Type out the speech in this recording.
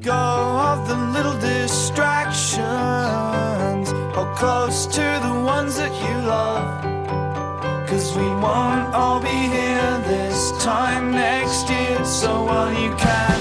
go of the little distractions. Hold close to the ones that you love, 'cause we won't all be here this time next year. So while you can